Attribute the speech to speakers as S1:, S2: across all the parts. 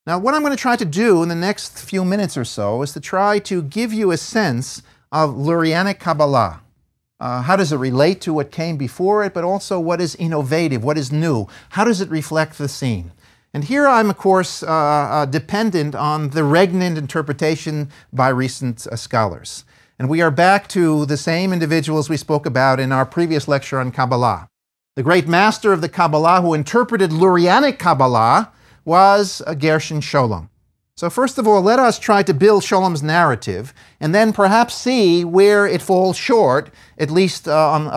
S1: Now, what I'm going to try to do in the next few minutes or so is to try to give you a sense of Lurianic Kabbalah. How does it relate to what came before it, but also what is innovative, what is new? How does it reflect the scene? And here I'm, of course, dependent on the regnant interpretation by recent scholars. And we are back to the same individuals we spoke about in our previous lecture on Kabbalah. The great master of the Kabbalah who interpreted Lurianic Kabbalah was Gershon Scholem. So first of all, let us try to build Scholem's narrative and then perhaps see where it falls short, at least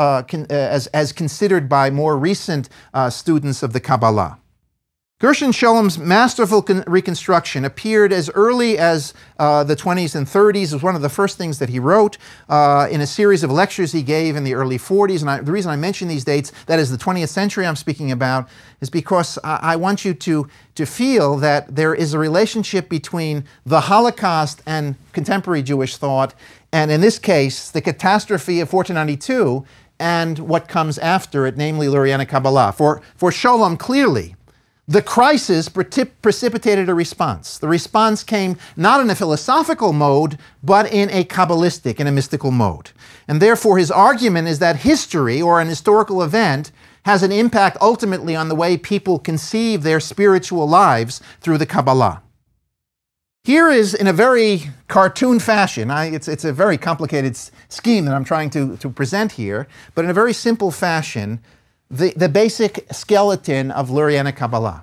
S1: as considered by more recent students of the Kabbalah. Gershon Scholem's masterful reconstruction appeared as early as the 20s and 30s. It was one of the first things that he wrote in a series of lectures he gave in the early 40s. And the reason I mention these dates, that is the 20th century I'm speaking about, is because I want you to feel that there is a relationship between the Holocaust and contemporary Jewish thought, and in this case, the catastrophe of 1492 and what comes after it, namely Lurianic Kabbalah. For Scholem, clearly, the crisis precipitated a response. The response came not in a philosophical mode, but in a Kabbalistic, in a mystical mode. And therefore his argument is that history, or an historical event, has an impact ultimately on the way people conceive their spiritual lives through the Kabbalah. Here is, in a very cartoon fashion, it's a very complicated scheme that I'm trying to present here, but in a very simple fashion, the basic skeleton of Lurianic Kabbalah.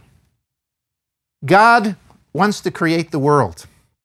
S1: God wants to create the world,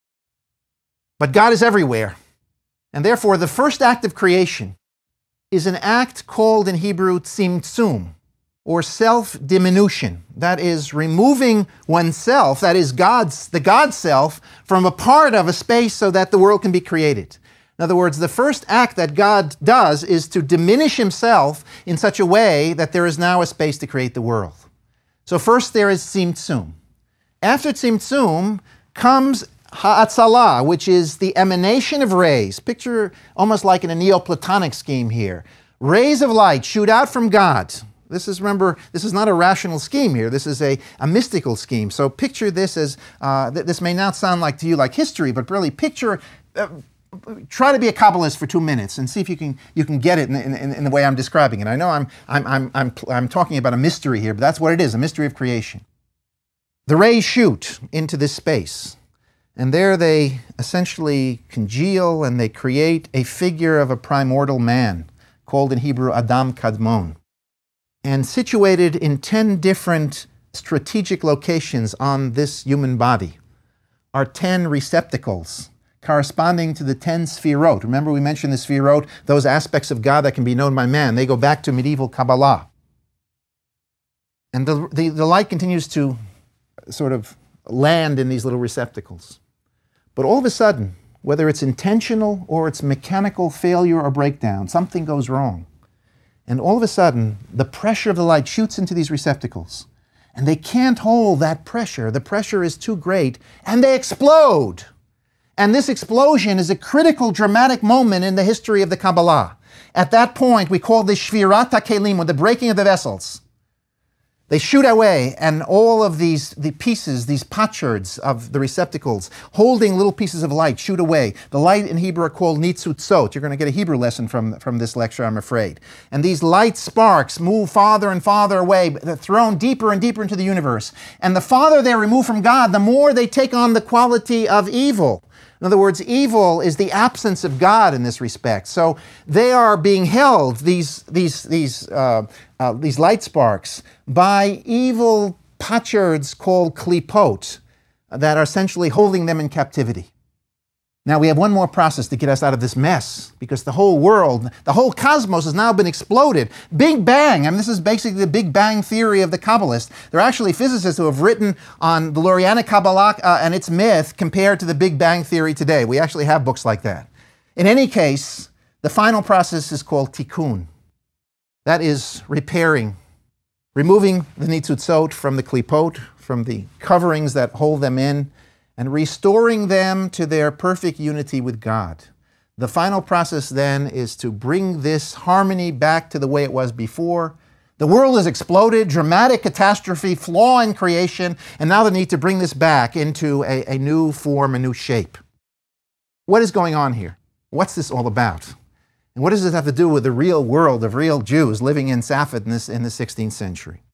S1: but God is everywhere. And therefore, the first act of creation is an act called in Hebrew tzimtzum, or self-diminution. That is, removing oneself, that is the God self, from a part of a space so that the world can be created. In other words, the first act that God does is to diminish himself in such a way that there is now a space to create the world. So first there is tzimtzum. After tzimtzum comes ha'atzalah, which is the emanation of rays. Picture almost like in a Neoplatonic scheme here. Rays of light shoot out from God. Remember, this is not a rational scheme here. This is a mystical scheme. So picture this as, this may not sound like to you like history, but really picture, try to be a Kabbalist for 2 minutes and see if you can get it in the way I'm describing it. I know I'm talking about a mystery here, but that's what it is, a mystery of creation. The rays shoot into this space, and there they essentially congeal and they create a figure of a primordial man, called in Hebrew Adam Kadmon. And situated in 10 different strategic locations on this human body are 10 receptacles corresponding to the 10 sfirot. Remember, we mentioned the sfirot, those aspects of God that can be known by man. They go back to medieval Kabbalah. And the light continues to sort of land in these little receptacles. But all of a sudden, whether it's intentional or it's mechanical failure or breakdown, something goes wrong. And all of a sudden, the pressure of the light shoots into these receptacles. And they can't hold that pressure. The pressure is too great, and they explode. And this explosion is a critical, dramatic moment in the history of the Kabbalah. At that point, we call this Shvirat HaKelim, or the breaking of the vessels. They shoot away, and all of the pieces, these potsherds of the receptacles, holding little pieces of light, shoot away. The light in Hebrew are called nitzutzot. You're going to get a Hebrew lesson from this lecture, I'm afraid. And these light sparks move farther and farther away, they're thrown deeper and deeper into the universe. And the farther they're removed from God, the more they take on the quality of evil. In other words, evil is the absence of God in this respect. So they are being held, these light sparks, by evil potsherds called klipot that are essentially holding them in captivity. Now we have one more process to get us out of this mess, because the whole world, the whole cosmos has now been exploded. Big Bang, this is basically the Big Bang theory of the Kabbalists. There are actually physicists who have written on the Lurianic Kabbalah and its myth compared to the Big Bang theory today. We actually have books like that. In any case, the final process is called tikkun. That is repairing, removing the nitzutzot from the klipot, from the coverings that hold them in, and restoring them to their perfect unity with God. The final process then is to bring this harmony back to the way it was before. The world has exploded, dramatic catastrophe, flaw in creation, and now the need to bring this back into a new form, a new shape. What is going on here? What's this all about? And what does this have to do with the real world of real Jews living in Safed in the 16th century?